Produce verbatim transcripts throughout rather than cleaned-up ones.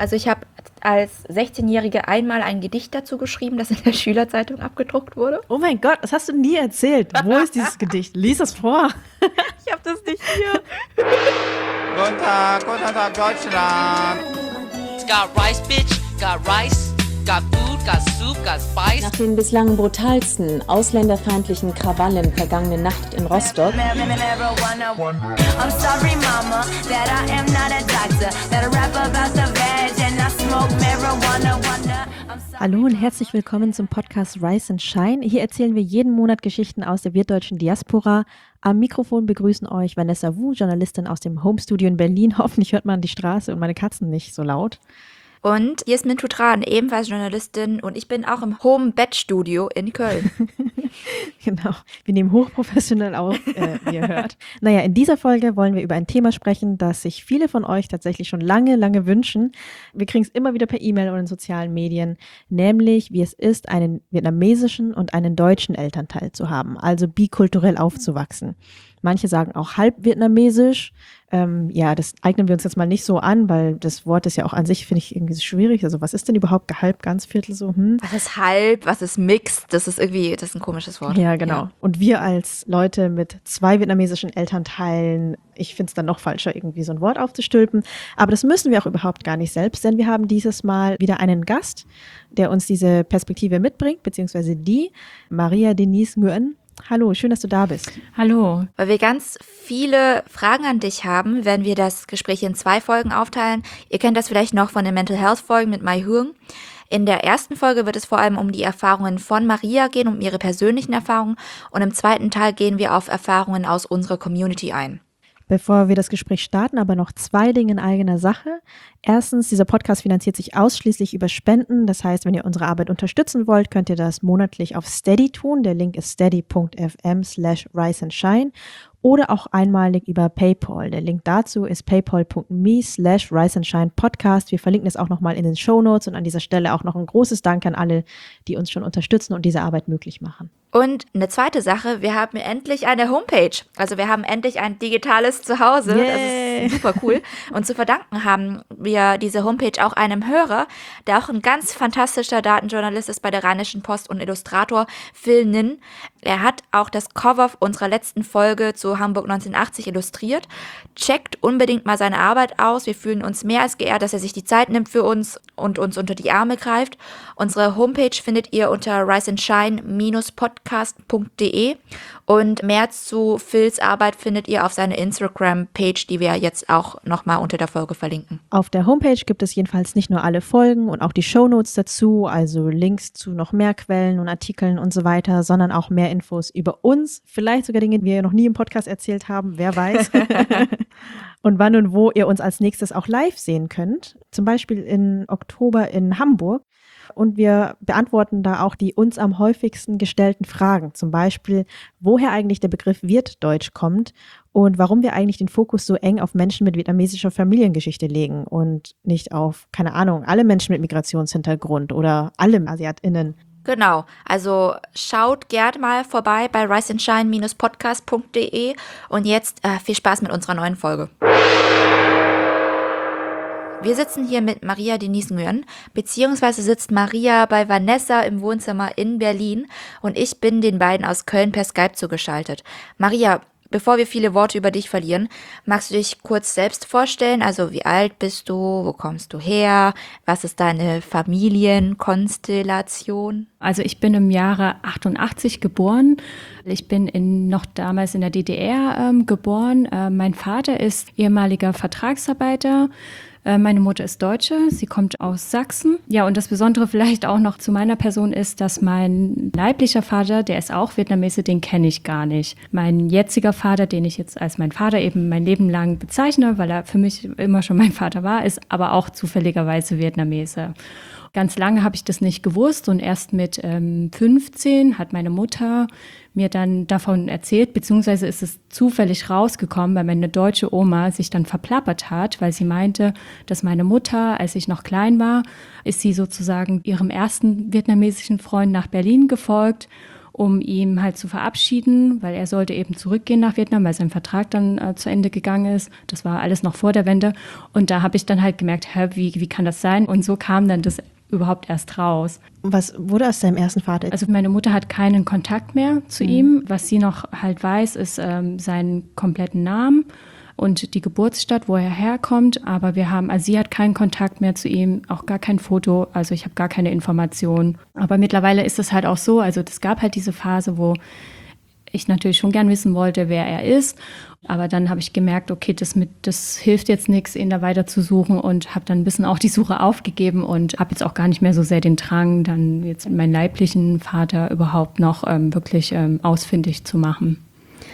Also ich habe als sechzehnjährige einmal ein Gedicht dazu geschrieben, das in der Schülerzeitung abgedruckt wurde. Oh mein Gott, das hast du nie erzählt. Wo ist dieses Gedicht? Lies es vor. Ich habe das nicht hier. Guten Tag, guten Tag, Deutschland. Got rice, bitch, got rice, got food, got soup, got spice. Nach den bislang brutalsten ausländerfeindlichen Krawallen vergangene Nacht in Rostock Hallo und herzlich willkommen zum Podcast Rise and Shine. Hier erzählen wir jeden Monat Geschichten aus der wirtdeutschen Diaspora. Am Mikrofon begrüßen euch Vanessa Wu, Journalistin aus dem Homestudio in Berlin. Hoffentlich hört man die Straße und meine Katzen nicht so laut. Und Jasmin Tutran, ebenfalls Journalistin, und ich bin auch im Home-Bed-Studio in Köln. Genau, wir nehmen hochprofessionell auf, äh, wie ihr hört. Naja, in dieser Folge wollen wir über ein Thema sprechen, das sich viele von euch tatsächlich schon lange, lange wünschen. Wir kriegen es immer wieder per E-Mail und in sozialen Medien, nämlich wie es ist, einen vietnamesischen und einen deutschen Elternteil zu haben, also bikulturell aufzuwachsen. Manche sagen auch halb vietnamesisch. Ähm, ja, das eignen wir uns jetzt mal nicht so an, weil das Wort ist ja auch an sich, finde ich, irgendwie so schwierig. Also was ist denn überhaupt halb, ganz, Viertel so? Hm? Was ist halb, was ist mixed? Das ist irgendwie, das ist ein komisches Wort. Ja, genau. Ja. Und wir als Leute mit zwei vietnamesischen Elternteilen, ich finde es dann noch falscher, irgendwie so ein Wort aufzustülpen. Aber das müssen wir auch überhaupt gar nicht selbst, denn wir haben dieses Mal wieder einen Gast, der uns diese Perspektive mitbringt, beziehungsweise die, Maria Denise Nguyen. Hallo, schön, dass du da bist. Hallo. Weil wir ganz viele Fragen an dich haben, werden wir das Gespräch in zwei Folgen aufteilen. Ihr kennt das vielleicht noch von den Mental Health Folgen mit Mai Hương. In der ersten Folge wird es vor allem um die Erfahrungen von Maria gehen, um ihre persönlichen Erfahrungen. Und im zweiten Teil gehen wir auf Erfahrungen aus unserer Community ein. Bevor wir das Gespräch starten, aber noch zwei Dinge in eigener Sache. Erstens, dieser Podcast finanziert sich ausschließlich über Spenden. Das heißt, wenn ihr unsere Arbeit unterstützen wollt, könnt ihr das monatlich auf Steady tun. Der Link ist steady.fm slash rise and shine. Oder auch einmalig über PayPal. Der Link dazu ist paypal.me slash rise and shine podcast. Wir verlinken es auch nochmal in den Shownotes und an dieser Stelle auch noch ein großes Dank an alle, die uns schon unterstützen und diese Arbeit möglich machen. Und eine zweite Sache, wir haben endlich eine Homepage. Also wir haben endlich ein digitales Zuhause. Yay. Das ist super cool. Und zu verdanken haben wir diese Homepage auch einem Hörer, der auch ein ganz fantastischer Datenjournalist ist bei der Rheinischen Post und Illustrator, Phil Nin. Er hat auch das Cover unserer letzten Folge zu Hamburg neunzehnhundertachtzig illustriert. Checkt unbedingt mal seine Arbeit aus. Wir fühlen uns mehr als geehrt, dass er sich die Zeit nimmt für uns und uns unter die Arme greift. Unsere Homepage findet ihr unter rise and shine podcast punkt de und mehr zu Phils Arbeit findet ihr auf seiner Instagram-Page, die wir jetzt auch nochmal unter der Folge verlinken. Auf der Homepage gibt es jedenfalls nicht nur alle Folgen und auch die Shownotes dazu, also Links zu noch mehr Quellen und Artikeln und so weiter, sondern auch mehr Infos über uns, vielleicht sogar Dinge, die wir noch nie im Podcast erzählt haben, wer weiß. Und wann und wo ihr uns als nächstes auch live sehen könnt, zum Beispiel im Oktober in Hamburg. Und wir beantworten da auch die uns am häufigsten gestellten Fragen, zum Beispiel, woher eigentlich der Begriff Wirtdeutsch kommt und warum wir eigentlich den Fokus so eng auf Menschen mit vietnamesischer Familiengeschichte legen und nicht auf, keine Ahnung, alle Menschen mit Migrationshintergrund oder alle AsiatInnen. Genau, also schaut gerne mal vorbei bei rise and shine podcast punkt de und jetzt äh, viel Spaß mit unserer neuen Folge. Wir sitzen hier mit Maria Denise Nguyen, beziehungsweise sitzt Maria bei Vanessa im Wohnzimmer in Berlin und ich bin den beiden aus Köln per Skype zugeschaltet. Maria, bevor wir viele Worte über dich verlieren, magst du dich kurz selbst vorstellen? Also wie alt bist du, wo kommst du her, was ist deine Familienkonstellation? Also ich bin im Jahre achtundachtzig geboren. Ich bin in, noch damals in der D D R ähm, geboren. Äh, mein Vater ist ehemaliger Vertragsarbeiter. Meine Mutter ist Deutsche, sie kommt aus Sachsen. Ja, und das Besondere vielleicht auch noch zu meiner Person ist, dass mein leiblicher Vater, der ist auch Vietnamese, den kenne ich gar nicht. Mein jetziger Vater, den ich jetzt als mein Vater eben mein Leben lang bezeichne, weil er für mich immer schon mein Vater war, ist aber auch zufälligerweise Vietnamese. Ganz lange habe ich das nicht gewusst und erst mit ähm, fünfzehn hat meine Mutter mir dann davon erzählt, beziehungsweise ist es zufällig rausgekommen, weil meine deutsche Oma sich dann verplappert hat, weil sie meinte, dass meine Mutter, als ich noch klein war, ist sie sozusagen ihrem ersten vietnamesischen Freund nach Berlin gefolgt um ihn halt zu verabschieden, weil er sollte eben zurückgehen nach Vietnam, weil sein Vertrag dann äh, zu Ende gegangen ist. Das war alles noch vor der Wende. Und da habe ich dann halt gemerkt, hä, wie, wie kann das sein? Und so kam dann das überhaupt erst raus. Was wurde aus deinem ersten Vater? Also meine Mutter hat keinen Kontakt mehr zu mhm. ihm. Was sie noch halt weiß, ist ähm, seinen kompletten Namen und die Geburtsstadt, wo er herkommt. Aber wir haben, also sie hat keinen Kontakt mehr zu ihm, auch gar kein Foto. Also ich habe gar keine Informationen. Aber mittlerweile ist es halt auch so, also es gab halt diese Phase, wo ich natürlich schon gern wissen wollte, wer er ist. Aber dann habe ich gemerkt, okay, das, mit, das hilft jetzt nichts, ihn da weiter zu suchen und habe dann ein bisschen auch die Suche aufgegeben und habe jetzt auch gar nicht mehr so sehr den Drang, dann jetzt meinen leiblichen Vater überhaupt noch ähm, wirklich ähm, ausfindig zu machen.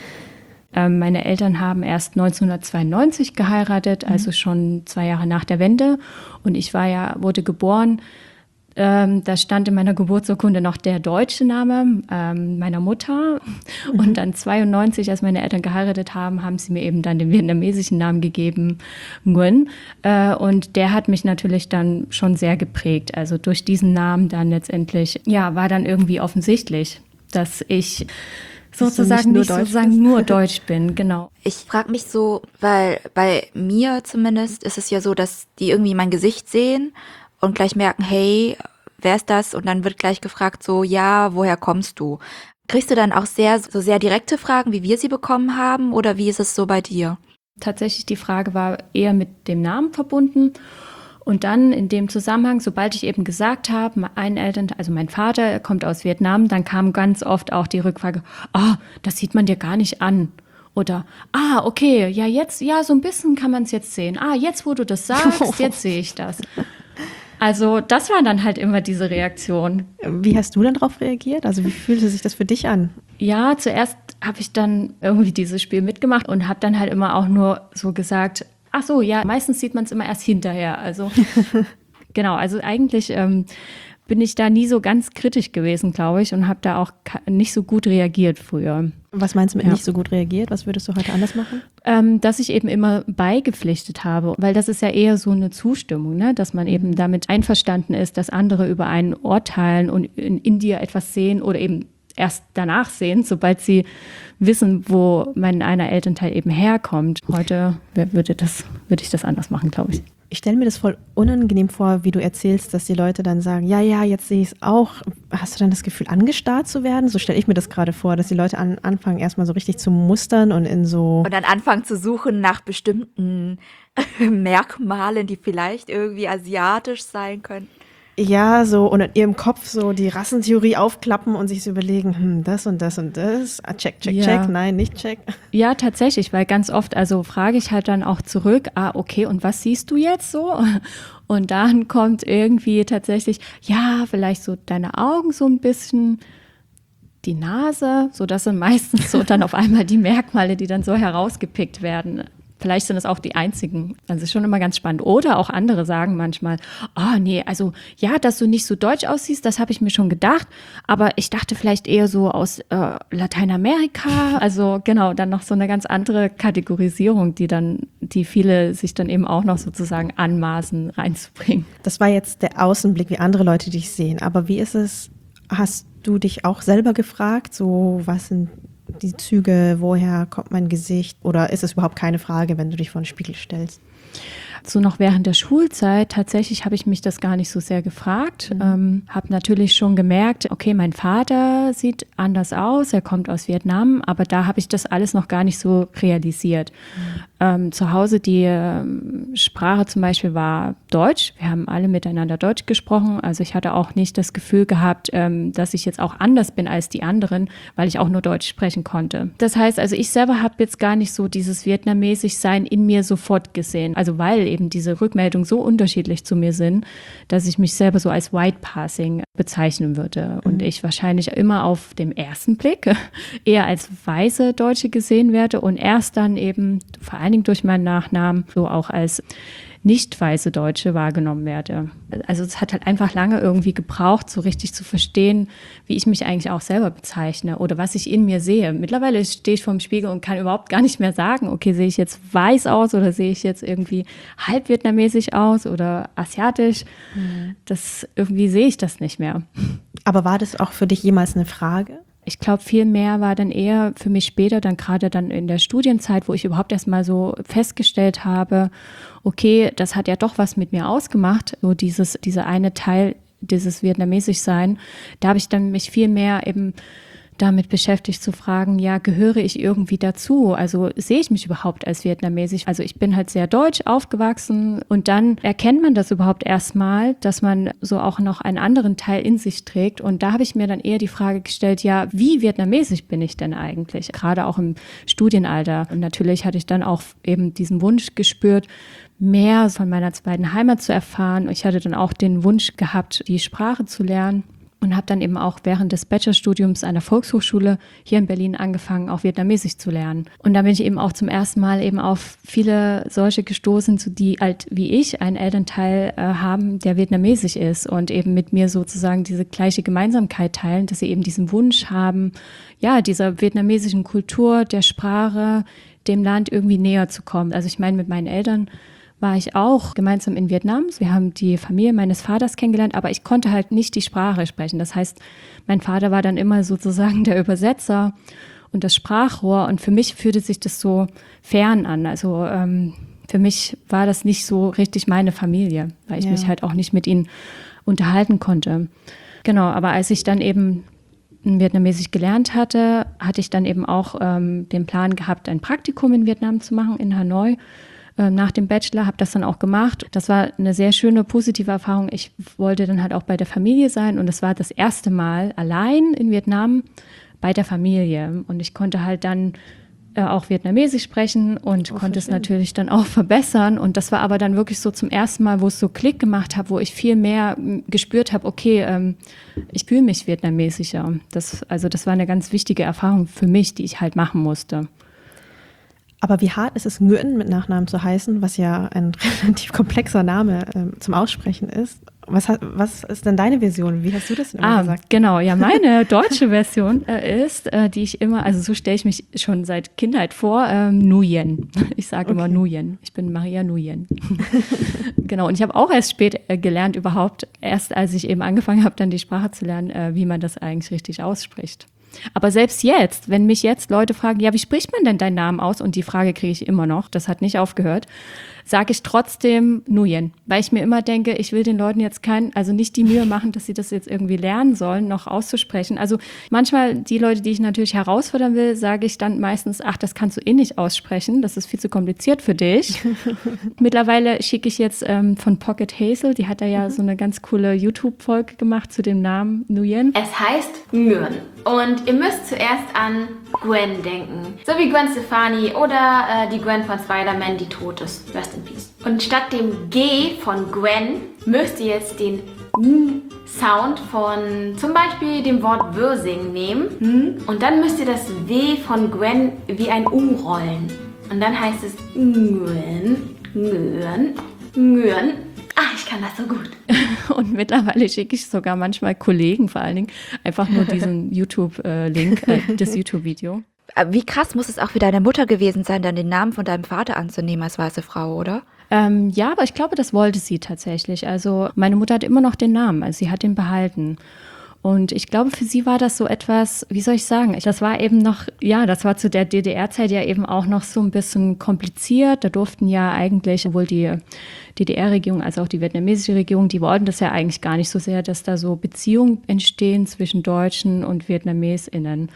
Ähm, meine Eltern haben erst neunzehnhundertzweiundneunzig geheiratet, mhm. also schon zwei Jahre nach der Wende. Und ich war ja, wurde geboren. Ähm, da stand in meiner Geburtsurkunde noch der deutsche Name ähm, meiner Mutter. Mhm. Und dann zweiundneunzig, als meine Eltern geheiratet haben, haben sie mir eben dann den vietnamesischen Namen gegeben, Nguyen. Äh, und der hat mich natürlich dann schon sehr geprägt. Also durch diesen Namen dann letztendlich, ja, war dann irgendwie offensichtlich, dass ich sozusagen nicht, nicht sozusagen nur Deutsch bin, genau. Ich frage mich so, weil bei mir zumindest ist es ja so, dass die irgendwie mein Gesicht sehen und gleich merken, hey, wer ist das? Und dann wird gleich gefragt so, ja, woher kommst du? Kriegst du dann auch sehr, so sehr direkte Fragen, wie wir sie bekommen haben? Oder wie ist es so bei dir? Tatsächlich, die Frage war eher mit dem Namen verbunden. Und dann in dem Zusammenhang, sobald ich eben gesagt habe, mein Eltern, also mein Vater kommt aus Vietnam, dann kam ganz oft auch die Rückfrage, ah, das sieht man dir gar nicht an. Oder, ah, okay, ja jetzt, ja, so ein bisschen kann man es jetzt sehen. Ah, jetzt, wo du das sagst, jetzt sehe ich das. Also das war dann halt immer diese Reaktion. Wie hast du dann darauf reagiert? Also wie fühlte sich das für dich an? Ja, zuerst habe ich dann irgendwie dieses Spiel mitgemacht und habe dann halt immer auch nur so gesagt, ach so, ja, meistens sieht man es immer erst hinterher. Also genau, also eigentlich ähm, bin ich da nie so ganz kritisch gewesen, glaube ich, und habe da auch nicht so gut reagiert früher. Was meinst du mit ja. nicht so gut reagiert? Was würdest du heute anders machen? Ähm, dass ich eben immer beigepflichtet habe, weil das ist ja eher so eine Zustimmung, ne? Dass man eben damit einverstanden ist, dass andere über einen urteilen und in, in dir etwas sehen oder eben erst danach sehen, sobald sie wissen, wo mein einer Elternteil eben herkommt. Heute würde, das, würde ich das anders machen, glaube ich. Ich stelle mir das voll unangenehm vor, wie du erzählst, dass die Leute dann sagen, ja, ja, jetzt sehe ich es auch. Hast du dann das Gefühl, angestarrt zu werden? So stelle ich mir das gerade vor, dass die Leute an, anfangen, erstmal so richtig zu mustern und in so... Und dann anfangen zu suchen nach bestimmten Merkmalen, die vielleicht irgendwie asiatisch sein könnten. Ja, so und in ihrem Kopf so die Rassentheorie aufklappen und sich so überlegen, hm, das und das und das, ah, check, check, ja. check, nein, nicht check. Ja, tatsächlich, weil ganz oft, also frage ich halt dann auch zurück, ah, okay, und was siehst du jetzt so? Und dann kommt irgendwie tatsächlich, ja, vielleicht so deine Augen so ein bisschen, die Nase, so das sind meistens so dann auf einmal die Merkmale, die dann so herausgepickt werden. Vielleicht sind es auch die einzigen. Also es ist schon immer ganz spannend. Oder auch andere sagen manchmal, oh nee, also ja, dass du nicht so deutsch aussiehst, das habe ich mir schon gedacht. Aber ich dachte vielleicht eher so aus äh, Lateinamerika. Also genau, dann noch so eine ganz andere Kategorisierung, die dann, die viele sich dann eben auch noch sozusagen anmaßen reinzubringen. Das war jetzt der Außenblick, wie andere Leute dich sehen. Aber wie ist es, hast du dich auch selber gefragt, so was sind die Züge, woher kommt mein Gesicht? Oder ist es überhaupt keine Frage, wenn du dich vor den Spiegel stellst? So noch während der Schulzeit, tatsächlich habe ich mich das gar nicht so sehr gefragt. Mhm. Ähm, habe natürlich schon gemerkt, okay, mein Vater sieht anders aus, er kommt aus Vietnam, aber da habe ich das alles noch gar nicht so realisiert. Mhm. Ähm, zu Hause, die ähm, Sprache zum Beispiel war Deutsch. Wir haben alle miteinander Deutsch gesprochen. Also ich hatte auch nicht das Gefühl gehabt, ähm, dass ich jetzt auch anders bin als die anderen, weil ich auch nur Deutsch sprechen konnte. Das heißt, also ich selber habe jetzt gar nicht so dieses Vietnamesisch-Sein in mir sofort gesehen. Also weil eben diese Rückmeldungen so unterschiedlich zu mir sind, dass ich mich selber so als White Passing bezeichnen würde. Und mhm. ich wahrscheinlich immer auf dem ersten Blick eher als weiße Deutsche gesehen werde und erst dann eben vor allen Dingen durch meinen Nachnamen so auch als nicht weiße Deutsche wahrgenommen werde. Also es hat halt einfach lange irgendwie gebraucht, so richtig zu verstehen, wie ich mich eigentlich auch selber bezeichne oder was ich in mir sehe. Mittlerweile stehe ich vor dem Spiegel und kann überhaupt gar nicht mehr sagen, okay, sehe ich jetzt weiß aus oder sehe ich jetzt irgendwie halb vietnamesisch aus oder asiatisch. Mhm. Das irgendwie sehe ich das nicht mehr. Aber war das auch für dich jemals eine Frage? Ich glaube, viel mehr war dann eher für mich später, dann gerade dann in der Studienzeit, wo ich überhaupt erst mal so festgestellt habe, okay, das hat ja doch was mit mir ausgemacht, so dieses, dieser eine Teil, dieses Vietnamesisch-Sein. Da habe ich dann mich viel mehr eben damit beschäftigt zu fragen, ja, gehöre ich irgendwie dazu? Also sehe ich mich überhaupt als vietnamesisch? Also ich bin halt sehr deutsch aufgewachsen und dann erkennt man das überhaupt erstmal, dass man so auch noch einen anderen Teil in sich trägt. Und da habe ich mir dann eher die Frage gestellt, ja, wie vietnamesisch bin ich denn eigentlich? Gerade auch im Studienalter. Und natürlich hatte ich dann auch eben diesen Wunsch gespürt, mehr von meiner zweiten Heimat zu erfahren. Ich hatte dann auch den Wunsch gehabt, die Sprache zu lernen. Und habe dann eben auch während des Bachelorstudiums an der Volkshochschule hier in Berlin angefangen, auch Vietnamesisch zu lernen. Und da bin ich eben auch zum ersten Mal eben auf viele solche gestoßen, die halt wie ich einen Elternteil äh, haben, der vietnamesisch ist und eben mit mir sozusagen diese gleiche Gemeinsamkeit teilen, dass sie eben diesen Wunsch haben, ja, dieser vietnamesischen Kultur, der Sprache, dem Land irgendwie näher zu kommen. Also ich meine, mit meinen Eltern war ich auch gemeinsam in Vietnam. Wir haben die Familie meines Vaters kennengelernt, aber ich konnte halt nicht die Sprache sprechen. Das heißt, mein Vater war dann immer sozusagen der Übersetzer und das Sprachrohr. Und für mich fühlte sich das so fern an. Also ähm, für mich war das nicht so richtig meine Familie, weil ich ja. mich halt auch nicht mit ihnen unterhalten konnte. Genau, aber als ich dann eben Vietnamesisch gelernt hatte, hatte ich dann eben auch ähm, den Plan gehabt, ein Praktikum in Vietnam zu machen, in Hanoi. Nach dem Bachelor, habe das dann auch gemacht. Das war eine sehr schöne, positive Erfahrung. Ich wollte dann halt auch bei der Familie sein und es war das erste Mal allein in Vietnam bei der Familie. Und ich konnte halt dann äh, auch Vietnamesisch sprechen und oh, konnte es natürlich dann auch verbessern. Und das war aber dann wirklich so zum ersten Mal, wo es so Klick gemacht hat, wo ich viel mehr m, gespürt habe, okay, ähm, ich fühle mich vietnamesischer. Das, also das war eine ganz wichtige Erfahrung für mich, die ich halt machen musste. Aber wie hart ist es, Nguyen mit Nachnamen zu heißen, was ja ein relativ komplexer Name äh, zum Aussprechen ist. Was, hat, was ist denn deine Version? Wie hast du das denn immer ah, gesagt? Genau, ja, meine deutsche Version äh, ist, äh, die ich immer, also so stelle ich mich schon seit Kindheit vor, ähm, Nguyen. Ich sage okay. immer Nguyen. Ich bin Maria Nguyen. Genau, und ich habe auch erst spät äh, gelernt überhaupt, erst als ich eben angefangen habe, dann die Sprache zu lernen, äh, wie man das eigentlich richtig ausspricht. Aber selbst jetzt, wenn mich jetzt Leute fragen, ja, wie spricht man denn deinen Namen aus? Und die Frage kriege ich immer noch, das hat nicht aufgehört, sage ich trotzdem Nguyen, weil ich mir immer denke, ich will den Leuten jetzt kein, also nicht die Mühe machen, dass sie das jetzt irgendwie lernen sollen, noch auszusprechen. Also manchmal die Leute, die ich natürlich herausfordern will, sage ich dann meistens, ach, das kannst du eh nicht aussprechen, das ist viel zu kompliziert für dich. Mittlerweile schicke ich jetzt ähm, von Pocket Hazel, die hat da ja mhm. so eine ganz coole YouTube-Folge gemacht zu dem Namen Nguyen. Es heißt Nguyen und ihr müsst zuerst an Gwen denken, so wie Gwen Stefani oder äh, die Gwen von Spider-Man, die tot ist. Rest in Peace. Und statt dem G von Gwen müsst ihr jetzt den N-Sound von zum Beispiel dem Wort Würsing nehmen und dann müsst ihr das W von Gwen wie ein U rollen. Und dann heißt es Nguyen, Nguyen, Nguyen. Ah, ich kann das so gut. Und mittlerweile schicke ich sogar manchmal Kollegen vor allen Dingen einfach nur diesen YouTube-Link, äh, das YouTube-Video. Wie krass muss es auch für deine Mutter gewesen sein, dann den Namen von deinem Vater anzunehmen als weiße Frau, oder? Ähm, ja, aber ich glaube, das wollte sie tatsächlich. Also meine Mutter hat immer noch den Namen, also sie hat ihn behalten. Und ich glaube, für sie war das so etwas, wie soll ich sagen, das war eben noch, ja, das war zu der D D R-Zeit ja eben auch noch so ein bisschen kompliziert. Da durften ja eigentlich, sowohl die D D R-Regierung als auch die vietnamesische Regierung, die wollten das ja eigentlich gar nicht so sehr, dass da so Beziehungen entstehen zwischen Deutschen und VietnamesInnen.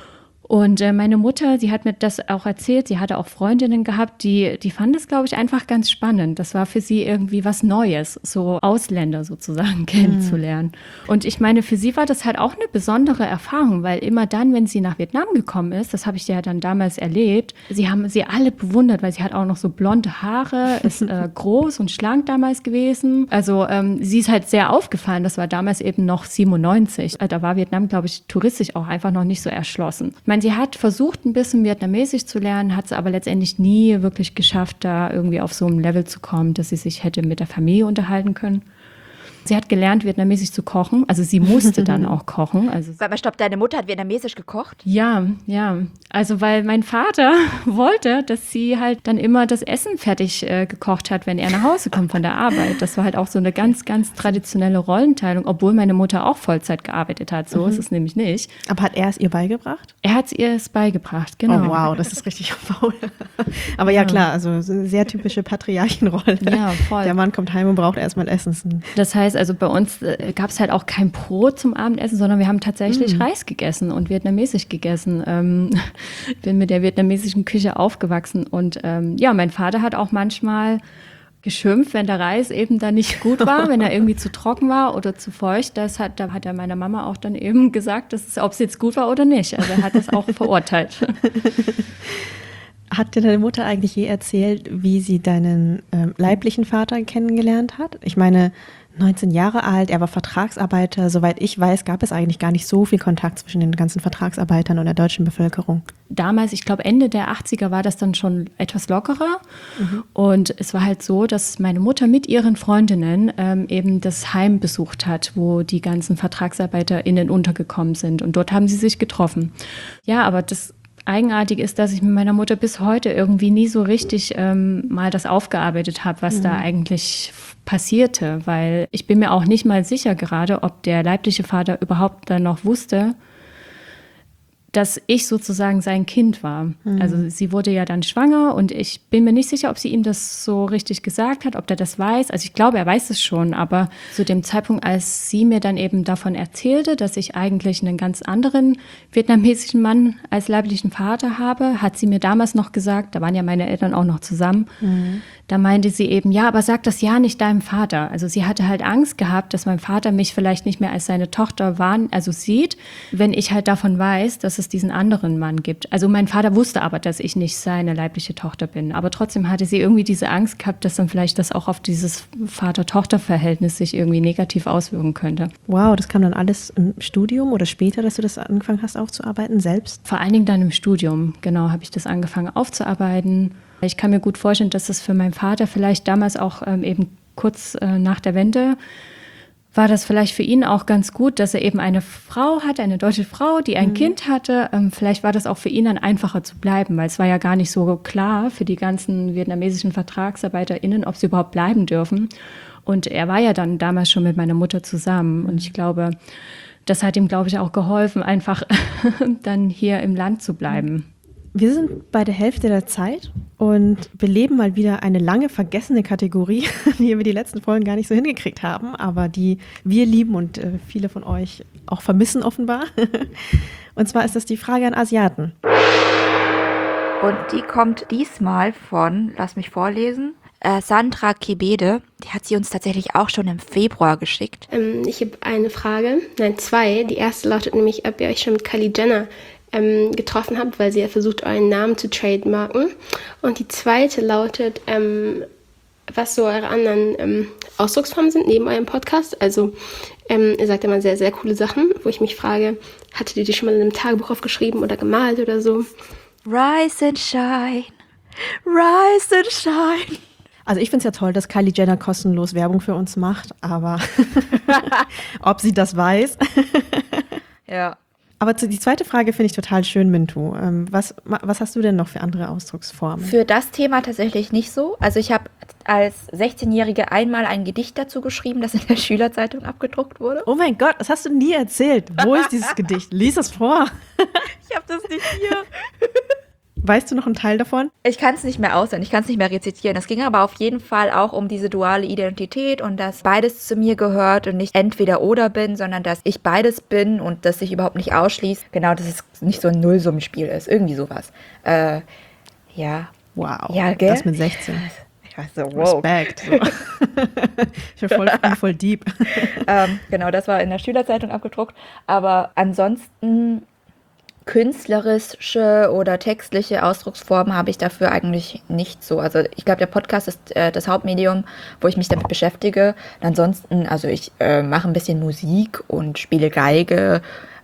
Und äh, meine Mutter, die hat mir das auch erzählt, sie hatte auch Freundinnen gehabt, die, die fanden das, glaube ich, einfach ganz spannend. Das war für sie irgendwie was Neues, so Ausländer sozusagen kennenzulernen. Mhm. Und ich meine, für sie war das halt auch eine besondere Erfahrung, weil immer dann, wenn sie nach Vietnam gekommen ist, das habe ich ja dann damals erlebt, sie haben sie alle bewundert, weil sie hat auch noch so blonde Haare, ist äh, groß und schlank damals gewesen. Also ähm, sie ist halt sehr aufgefallen, das war damals eben noch siebenundneunzig. Da war Vietnam, glaube ich, touristisch auch einfach noch nicht so erschlossen. Ich meine, sie hat versucht, ein bisschen Vietnamesisch zu lernen, hat es aber letztendlich nie wirklich geschafft, da irgendwie auf so einem Level zu kommen, dass sie sich hätte mit der Familie unterhalten können. Sie hat gelernt, vietnamesisch zu kochen. Also sie musste dann auch kochen. Also Warte mal, stopp, deine Mutter hat vietnamesisch gekocht? ja, ja. Also weil mein Vater wollte, dass sie halt dann immer das Essen fertig äh, gekocht hat, wenn er nach Hause kommt von der Arbeit. Das war halt auch so eine ganz, ganz traditionelle Rollenteilung, obwohl meine Mutter auch Vollzeit gearbeitet hat. So mhm. ist es nämlich nicht. Aber hat er es ihr beigebracht? Er hat es ihr es beigebracht, genau. Oh wow, das ist richtig faul. Aber ja klar, also sehr typische Patriarchenrolle. Ja, voll. Der Mann kommt heim und braucht erstmal Essen. Das heißt also, bei uns äh, gab es halt auch kein Brot zum Abendessen, sondern wir haben tatsächlich mm. Reis gegessen und vietnamesisch gegessen. Ähm, bin mit der vietnamesischen Küche aufgewachsen und ähm, ja, mein Vater hat auch manchmal geschimpft, wenn der Reis eben dann nicht gut war, wenn er irgendwie zu trocken war oder zu feucht. Das hat, da hat er meiner Mama auch dann eben gesagt, dass es, ob es jetzt gut war oder nicht. Also er hat das auch verurteilt. Hat dir deine Mutter eigentlich je erzählt, wie sie deinen ähm, leiblichen Vater kennengelernt hat? Ich meine, neunzehn Jahre alt, er war Vertragsarbeiter. Soweit ich weiß, gab es eigentlich gar nicht so viel Kontakt zwischen den ganzen Vertragsarbeitern und der deutschen Bevölkerung. Damals, ich glaube Ende der achtziger, war das dann schon etwas lockerer. Mhm. Und es war halt so, dass meine Mutter mit ihren Freundinnen ähm, eben das Heim besucht hat, wo die ganzen VertragsarbeiterInnen untergekommen sind. Und dort haben sie sich getroffen. Ja, aber das eigenartig ist, dass ich mit meiner Mutter bis heute irgendwie nie so richtig ähm, mal das aufgearbeitet habe, was mhm. da eigentlich passierte, weil ich bin mir auch nicht mal sicher gerade, ob der leibliche Vater überhaupt dann noch wusste, dass ich sozusagen sein Kind war. Mhm. Also sie wurde ja dann schwanger und ich bin mir nicht sicher, ob sie ihm das so richtig gesagt hat, ob der das weiß. Also ich glaube, er weiß es schon, aber zu dem Zeitpunkt, als sie mir dann eben davon erzählte, dass ich eigentlich einen ganz anderen vietnamesischen Mann als leiblichen Vater habe, hat sie mir damals noch gesagt, da waren ja meine Eltern auch noch zusammen, mhm. da meinte sie eben, ja, aber sag das ja nicht deinem Vater. Also sie hatte halt Angst gehabt, dass mein Vater mich vielleicht nicht mehr als seine Tochter wahrn- also sieht, wenn ich halt davon weiß, dass es diesen anderen Mann gibt. Also mein Vater wusste aber, dass ich nicht seine leibliche Tochter bin. Aber trotzdem hatte sie irgendwie diese Angst gehabt, dass dann vielleicht das auch auf dieses Vater-Tochter-Verhältnis sich irgendwie negativ auswirken könnte. Wow, das kam dann alles im Studium oder später, dass du das angefangen hast aufzuarbeiten selbst? Vor allen Dingen dann im Studium, genau, habe ich das angefangen aufzuarbeiten. Ich kann mir gut vorstellen, dass das für meinen Vater vielleicht damals auch ähm, eben kurz äh, nach der Wende war das vielleicht für ihn auch ganz gut, dass er eben eine Frau hatte, eine deutsche Frau, die ein mhm. Kind hatte. Ähm, vielleicht war das auch für ihn dann einfacher zu bleiben, weil es war ja gar nicht so klar für die ganzen vietnamesischen VertragsarbeiterInnen, ob sie überhaupt bleiben dürfen. Und er war ja dann damals schon mit meiner Mutter zusammen. Und ich glaube, das hat ihm, glaube ich, auch geholfen, einfach dann hier im Land zu bleiben. Wir sind bei der Hälfte der Zeit und beleben mal wieder eine lange vergessene Kategorie, die wir die letzten Folgen gar nicht so hingekriegt haben, aber die wir lieben und äh, viele von euch auch vermissen offenbar. Und zwar ist das die Frage an Asiaten. Und die kommt diesmal von, lass mich vorlesen, äh, Sandra Kibede. Die hat sie uns tatsächlich auch schon im Februar geschickt. Ähm, ich habe eine Frage, nein zwei. Die erste lautet nämlich, ob ihr euch schon mit Kylie Jenner Ähm, getroffen habt, weil sie ja versucht, euren Namen zu trademarken. Und die zweite lautet, ähm, was so eure anderen ähm, Ausdrucksformen sind neben eurem Podcast. Also ähm, ihr sagt immer sehr, sehr coole Sachen, wo ich mich frage, hattet ihr die schon mal in einem Tagebuch aufgeschrieben oder gemalt oder so? Rise and shine, rise and shine. Also ich finde es ja toll, dass Kylie Jenner kostenlos Werbung für uns macht, aber ob sie das weiß? Ja. Aber die zweite Frage finde ich total schön, Mintu. Was, was hast du denn noch für andere Ausdrucksformen? Für das Thema tatsächlich nicht so. Also ich habe als sechzehnjährige einmal ein Gedicht dazu geschrieben, das in der Schülerzeitung abgedruckt wurde. Oh mein Gott, das hast du nie erzählt. Wo ist dieses Gedicht? Lies es vor. Ich habe das nicht hier. Weißt du noch einen Teil davon? Ich kann es nicht mehr auswendig, ich kann es nicht mehr rezitieren. Es ging aber auf jeden Fall auch um diese duale Identität und dass beides zu mir gehört und nicht entweder oder bin, sondern dass ich beides bin und dass sich überhaupt nicht ausschließt. Genau, dass es nicht so ein Nullsummenspiel ist, irgendwie sowas. Äh, ja. Wow, ja, gell? Das mit sechzehn. Ich weiß so, wow. Respekt. So. Ich bin voll, voll deep. ähm, genau, das war in der Schülerzeitung abgedruckt. Aber ansonsten künstlerische oder textliche Ausdrucksformen habe ich dafür eigentlich nicht so. Also ich glaube, der Podcast ist äh, das Hauptmedium, wo ich mich damit beschäftige. Und ansonsten, also ich äh, mache ein bisschen Musik und spiele Geige,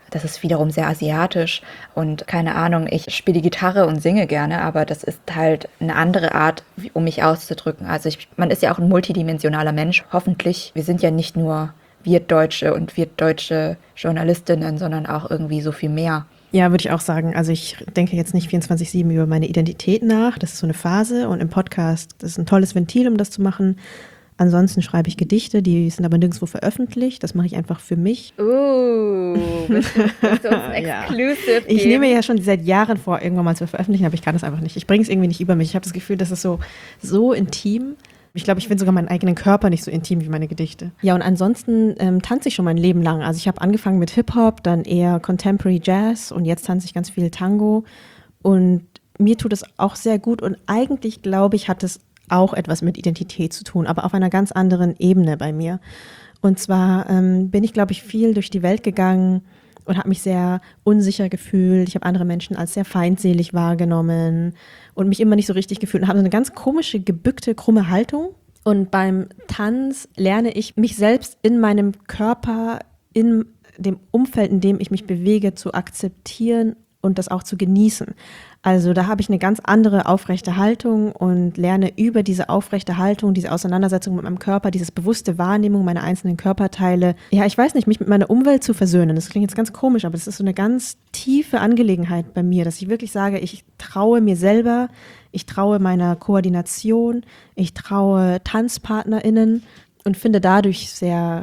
das ist wiederum sehr asiatisch und keine Ahnung, ich spiele Gitarre und singe gerne, aber das ist halt eine andere Art, wie- um mich auszudrücken. Also ich, man ist ja auch ein multidimensionaler Mensch, hoffentlich. Wir sind ja nicht nur wir Deutsche und wir deutsche Journalistinnen, sondern auch irgendwie so viel mehr. Ja, würde ich auch sagen. Also ich denke jetzt nicht vierundzwanzig sieben über meine Identität nach. Das ist so eine Phase und im Podcast, das ist ein tolles Ventil, um das zu machen. Ansonsten schreibe ich Gedichte, die sind aber nirgendwo veröffentlicht. Das mache ich einfach für mich. Uh, willst du, willst du uns ein Ja. Exclusive Ich geben? nehme ja schon seit Jahren vor, irgendwann mal zu veröffentlichen, aber ich kann das einfach nicht. Ich bringe es irgendwie nicht über mich. Ich habe das Gefühl, das ist so, so intim. Ich glaube, ich finde sogar meinen eigenen Körper nicht so intim wie meine Gedichte. Ja, und ansonsten ähm, tanze ich schon mein Leben lang. Also ich habe angefangen mit Hip-Hop, dann eher Contemporary Jazz und jetzt tanze ich ganz viel Tango. Und mir tut es auch sehr gut und eigentlich, glaube ich, hat es auch etwas mit Identität zu tun, aber auf einer ganz anderen Ebene bei mir. Und zwar ähm, bin ich, glaube ich, viel durch die Welt gegangen und habe mich sehr unsicher gefühlt. Ich habe andere Menschen als sehr feindselig wahrgenommen und mich immer nicht so richtig gefühlt und habe so eine ganz komische, gebückte, krumme Haltung. Und beim Tanz lerne ich, mich selbst in meinem Körper, in dem Umfeld, in dem ich mich bewege, zu akzeptieren und das auch zu genießen. Also da habe ich eine ganz andere aufrechte Haltung und lerne über diese aufrechte Haltung, diese Auseinandersetzung mit meinem Körper, dieses bewusste Wahrnehmung meiner einzelnen Körperteile, ja, ich weiß nicht, mich mit meiner Umwelt zu versöhnen. Das klingt jetzt ganz komisch, aber das ist so eine ganz tiefe Angelegenheit bei mir, dass ich wirklich sage, ich traue mir selber, ich traue meiner Koordination, ich traue TanzpartnerInnen und finde dadurch sehr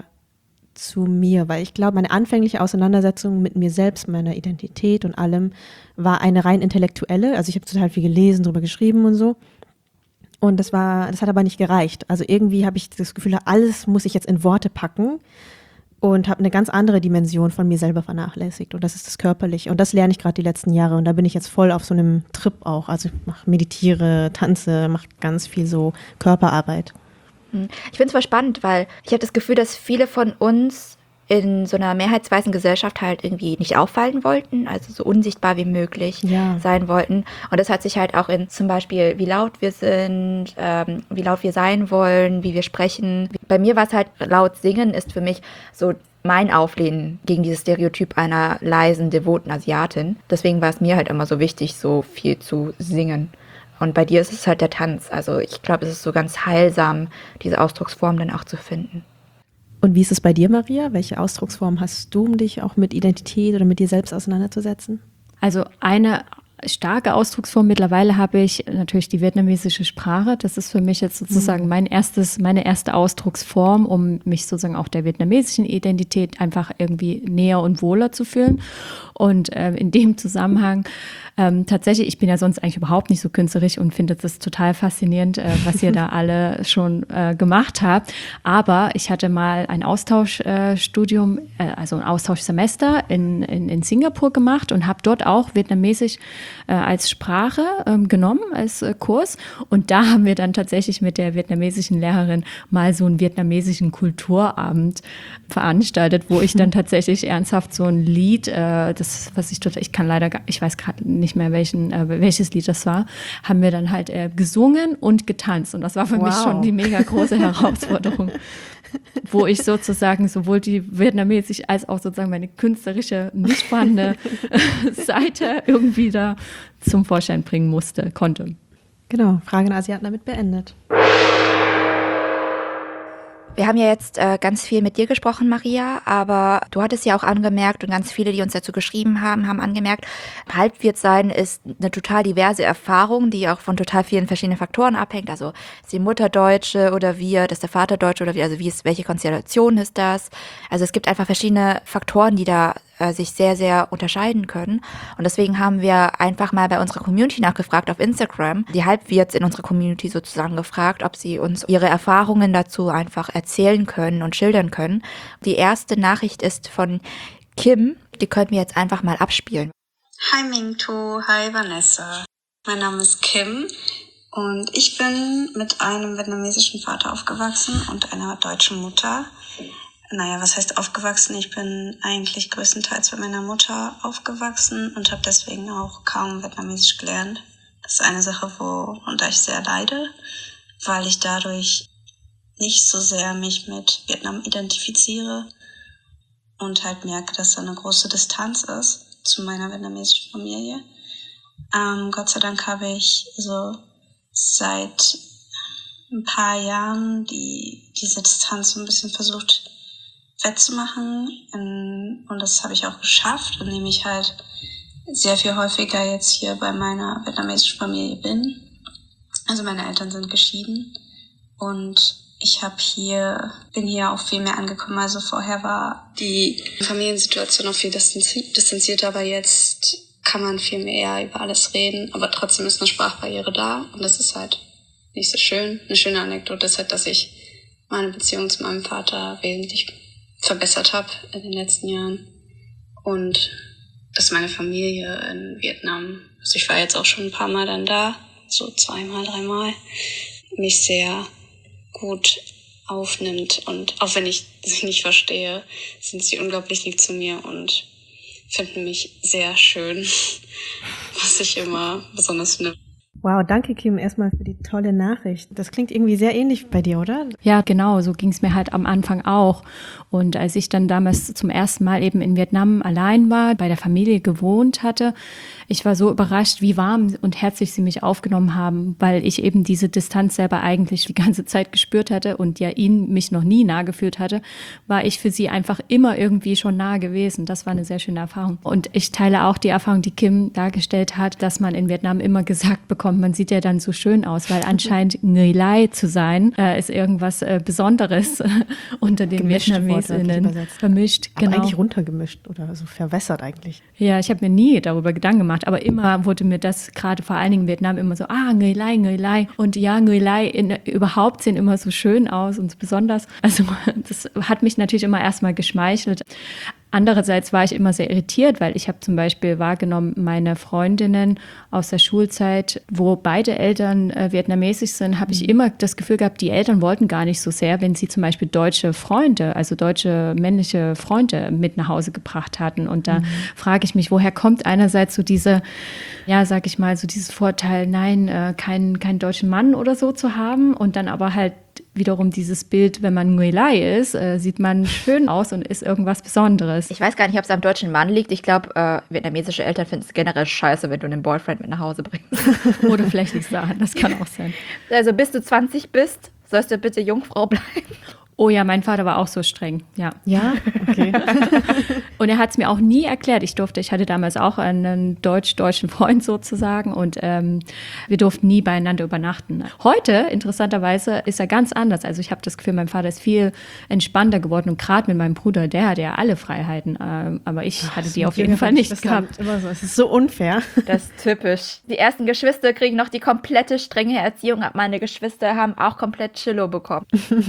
zu mir, weil ich glaube, meine anfängliche Auseinandersetzung mit mir selbst, meiner Identität und allem, war eine rein intellektuelle. Also ich habe total viel gelesen, drüber geschrieben und so. Und das war, das hat aber nicht gereicht. Also irgendwie habe ich das Gefühl, alles muss ich jetzt in Worte packen und habe eine ganz andere Dimension von mir selber vernachlässigt. Und das ist das Körperliche. Und das lerne ich gerade die letzten Jahre. Und da bin ich jetzt voll auf so einem Trip auch. Also ich mache, meditiere, tanze, mache ganz viel so Körperarbeit. Ich finde es voll spannend, weil ich habe das Gefühl, dass viele von uns in so einer mehrheitsweißen Gesellschaft halt irgendwie nicht auffallen wollten, also so unsichtbar wie möglich Ja. sein wollten. Und das hat sich halt auch in zum Beispiel, wie laut wir sind, ähm, wie laut wir sein wollen, wie wir sprechen. Bei mir war es halt, laut singen ist für mich so mein Auflehnen gegen dieses Stereotyp einer leisen, devoten Asiatin. Deswegen war es mir halt immer so wichtig, so viel zu singen. Und bei dir ist es halt der Tanz. Also ich glaube, es ist so ganz heilsam, diese Ausdrucksform dann auch zu finden. Und wie ist es bei dir, Maria? Welche Ausdrucksform hast du, um dich auch mit Identität oder mit dir selbst auseinanderzusetzen? Also eine starke Ausdrucksform mittlerweile habe ich natürlich die vietnamesische Sprache. Das ist für mich jetzt sozusagen mein erstes, meine erste Ausdrucksform, um mich sozusagen auch der vietnamesischen Identität einfach irgendwie näher und wohler zu fühlen. Und äh, in dem Zusammenhang ähm, tatsächlich, ich bin ja sonst eigentlich überhaupt nicht so künstlerisch und finde das total faszinierend, äh, was ihr da alle schon äh, gemacht habt. Aber ich hatte mal ein Austauschstudium, äh, also ein Austauschsemester in, in, in Singapur gemacht und habe dort auch Vietnamesisch äh, als Sprache ähm, genommen, als äh, Kurs. Und da haben wir dann tatsächlich mit der vietnamesischen Lehrerin mal so einen vietnamesischen Kulturabend veranstaltet, wo ich dann tatsächlich ernsthaft so ein Lied, äh, das, was ich total, ich kann leider, gar, ich weiß gerade nicht mehr, welchen, äh, welches Lied das war, haben wir dann halt äh, gesungen und getanzt. Und das war für Wow. mich schon die mega große Herausforderung, wo ich sozusagen sowohl die vietnamesisch als auch sozusagen meine künstlerische, nicht vorhandene Seite irgendwie da zum Vorschein bringen musste, konnte. Genau, Frage an Asiaten damit beendet. Wir haben ja jetzt äh, ganz viel mit dir gesprochen, Maria, aber du hattest ja auch angemerkt und ganz viele, die uns dazu geschrieben haben, haben angemerkt, Halbwirtsein ist eine total diverse Erfahrung, die auch von total vielen verschiedenen Faktoren abhängt. Also ist die Mutter Deutsche oder wir, ist der Vater Deutsche oder wir, also wie ist, welche Konstellation ist das? Also es gibt einfach verschiedene Faktoren, die da äh, sich sehr, sehr unterscheiden können. Und deswegen haben wir einfach mal bei unserer Community nachgefragt auf Instagram, die Halbwirts in unserer Community sozusagen gefragt, ob sie uns ihre Erfahrungen dazu einfach erzählen können und schildern können. Die erste Nachricht ist von Kim, die können wir jetzt einfach mal abspielen. Hi Mingtu, hi Vanessa. Mein Name ist Kim und ich bin mit einem vietnamesischen Vater aufgewachsen und einer deutschen Mutter. Naja, was heißt aufgewachsen? Ich bin eigentlich größtenteils bei meiner Mutter aufgewachsen und habe deswegen auch kaum Vietnamesisch gelernt. Das ist eine Sache, worunter ich sehr leide, weil ich dadurch nicht so sehr mich mit Vietnam identifiziere und halt merke, dass da eine große Distanz ist zu meiner vietnamesischen Familie. Ähm, Gott sei Dank habe ich so seit ein paar Jahren die diese Distanz so ein bisschen versucht wettzumachen. Und das habe ich auch geschafft, indem ich halt sehr viel häufiger jetzt hier bei meiner vietnamesischen Familie bin. Also meine Eltern sind geschieden und ich habe hier, bin hier auch viel mehr angekommen. Also vorher war die Familiensituation noch viel distanzi- distanzierter, aber jetzt kann man viel mehr über alles reden. Aber trotzdem ist eine Sprachbarriere da und das ist halt nicht so schön. Eine schöne Anekdote ist halt, dass ich meine Beziehung zu meinem Vater wesentlich verbessert habe in den letzten Jahren und dass meine Familie in Vietnam, also ich war jetzt auch schon ein paar Mal dann da, so zweimal, dreimal, mich sehr gut aufnimmt und auch wenn ich sie nicht verstehe, sind sie unglaublich lieb zu mir und finden mich sehr schön, was ich immer besonders finde. Wow, danke Kim erstmal für die tolle Nachricht. Das klingt irgendwie sehr ähnlich bei dir, oder? Ja, genau, so ging es mir halt am Anfang auch. Und als ich dann damals zum ersten Mal eben in Vietnam allein war, bei der Familie gewohnt hatte, ich war so überrascht, wie warm und herzlich sie mich aufgenommen haben, weil ich eben diese Distanz selber eigentlich die ganze Zeit gespürt hatte und ja ihn mich noch nie nah gefühlt hatte, war ich für sie einfach immer irgendwie schon nah gewesen. Das war eine sehr schöne Erfahrung. Und ich teile auch die Erfahrung, die Kim dargestellt hat, dass man in Vietnam immer gesagt bekommt, man sieht ja dann so schön aus, weil anscheinend Người Lai zu sein, äh, ist irgendwas äh, Besonderes äh, unter den Vietnamesinnen. Vermischt, aber genau. eigentlich runtergemischt oder so verwässert eigentlich. Ja, ich habe mir nie darüber Gedanken gemacht, aber immer wurde mir das, gerade vor allen Dingen in Vietnam, immer so, ah, Người Lai, Người Lai. Und ja, Người Lai in, überhaupt sehen immer so schön aus und so besonders. Also das hat mich natürlich immer erstmal geschmeichelt. Andererseits war ich immer sehr irritiert, weil ich habe zum Beispiel wahrgenommen, meine Freundinnen aus der Schulzeit, wo beide Eltern äh, vietnamesisch sind, habe ich immer das Gefühl gehabt, die Eltern wollten gar nicht so sehr, wenn sie zum Beispiel deutsche Freunde, also deutsche männliche Freunde mit nach Hause gebracht hatten. Und da mhm. frage ich mich, woher kommt einerseits so diese, ja, sag ich mal, so dieses Vorteil, nein, äh, keinen keinen deutschen Mann oder so zu haben und dann aber halt wiederum dieses Bild, wenn man Người Lai ist, äh, sieht man schön aus und ist irgendwas Besonderes. Ich weiß gar nicht, ob es am deutschen Mann liegt. Ich glaube, äh, vietnamesische Eltern finden es generell scheiße, wenn du einen Boyfriend mit nach Hause bringst. Oder vielleicht nicht sagen, das kann auch sein. Also bis du zwanzig bist, sollst du bitte Jungfrau bleiben. Oh ja, mein Vater war auch so streng, ja. Ja, okay. Und er hat es mir auch nie erklärt. Ich durfte, ich hatte damals auch einen deutsch-deutschen Freund sozusagen und ähm, wir durften nie beieinander übernachten. Heute, interessanterweise, ist er ganz anders. Also ich habe das Gefühl, mein Vater ist viel entspannter geworden und gerade mit meinem Bruder, der hatte ja alle Freiheiten, ähm, aber ich Ach, hatte die auf jeden Fall nicht gehabt. Immer so. Es ist so unfair. Das ist typisch. Die ersten Geschwister kriegen noch die komplette strenge Erziehung ab. Meine Geschwister haben auch komplett Chillo bekommen.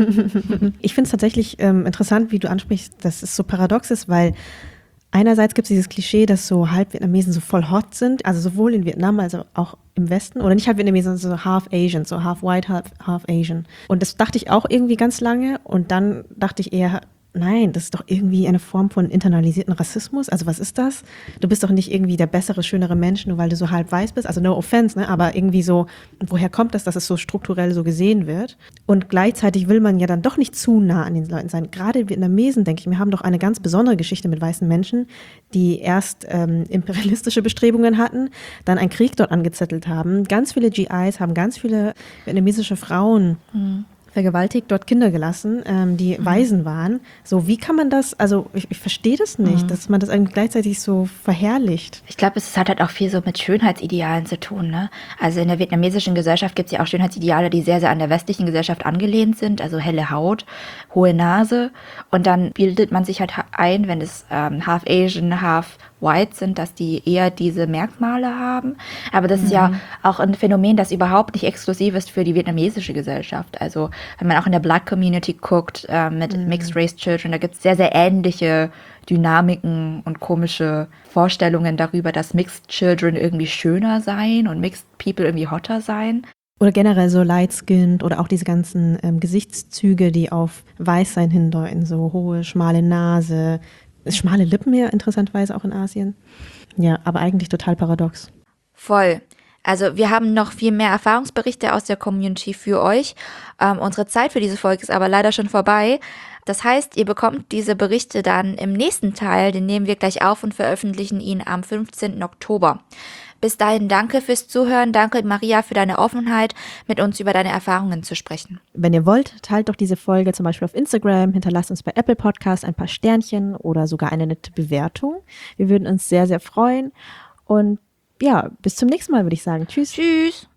Ich finde es tatsächlich ähm, interessant, wie du ansprichst, dass es so paradox ist, weil einerseits gibt es dieses Klischee, dass so Halb-Vietnamesen so voll hot sind, also sowohl in Vietnam als auch im Westen, oder nicht Halb-Vietnamesen, sondern so half-Asian, so half-white, half, half-Asian. Und das dachte ich auch irgendwie ganz lange und dann dachte ich eher, nein, das ist doch irgendwie eine Form von internalisierten Rassismus. Also was ist das? Du bist doch nicht irgendwie der bessere, schönere Mensch, nur weil du so halb weiß bist. Also no offense, ne? Aber irgendwie so, woher kommt das, dass es so strukturell so gesehen wird? Und gleichzeitig will man ja dann doch nicht zu nah an den Leuten sein. Gerade Vietnamesen, denke ich mir, haben doch eine ganz besondere Geschichte mit weißen Menschen, die erst ähm, imperialistische Bestrebungen hatten, dann einen Krieg dort angezettelt haben. Ganz viele G Is haben ganz viele vietnamesische Frauen mhm. vergewaltigt, dort Kinder gelassen, ähm, die mhm. Waisen waren. So, wie kann man das, also ich, ich verstehe das nicht, mhm. dass man das eigentlich gleichzeitig so verherrlicht. Ich glaube, es hat halt auch viel so mit Schönheitsidealen zu tun, ne? Also in der vietnamesischen Gesellschaft gibt es ja auch Schönheitsideale, die sehr, sehr an der westlichen Gesellschaft angelehnt sind, also helle Haut, hohe Nase und dann bildet man sich halt ein, wenn es ähm, half Asian, half white sind, dass die eher diese Merkmale haben. Aber das mhm. ist ja auch ein Phänomen, das überhaupt nicht exklusiv ist für die vietnamesische Gesellschaft. Also wenn man auch in der Black Community guckt, äh, mit mhm. Mixed Race Children, da gibt es sehr, sehr ähnliche Dynamiken und komische Vorstellungen darüber, dass Mixed Children irgendwie schöner seien und Mixed People irgendwie hotter seien. Oder generell so light-skinned oder auch diese ganzen ähm, Gesichtszüge, die auf Weißsein hindeuten, so hohe, schmale Nase, schmale Lippen ja interessanterweise auch in Asien. Ja, aber eigentlich total paradox. Voll. Also wir haben noch viel mehr Erfahrungsberichte aus der Community für euch. Ähm, unsere Zeit für diese Folge ist aber leider schon vorbei. Das heißt, ihr bekommt diese Berichte dann im nächsten Teil, den nehmen wir gleich auf und veröffentlichen ihn am fünfzehnten Oktober. Bis dahin danke fürs Zuhören, danke Maria für deine Offenheit, mit uns über deine Erfahrungen zu sprechen. Wenn ihr wollt, teilt doch diese Folge zum Beispiel auf Instagram, hinterlasst uns bei Apple Podcasts ein paar Sternchen oder sogar eine nette Bewertung. Wir würden uns sehr, sehr freuen und ja, bis zum nächsten Mal würde ich sagen. Tschüss. Tschüss.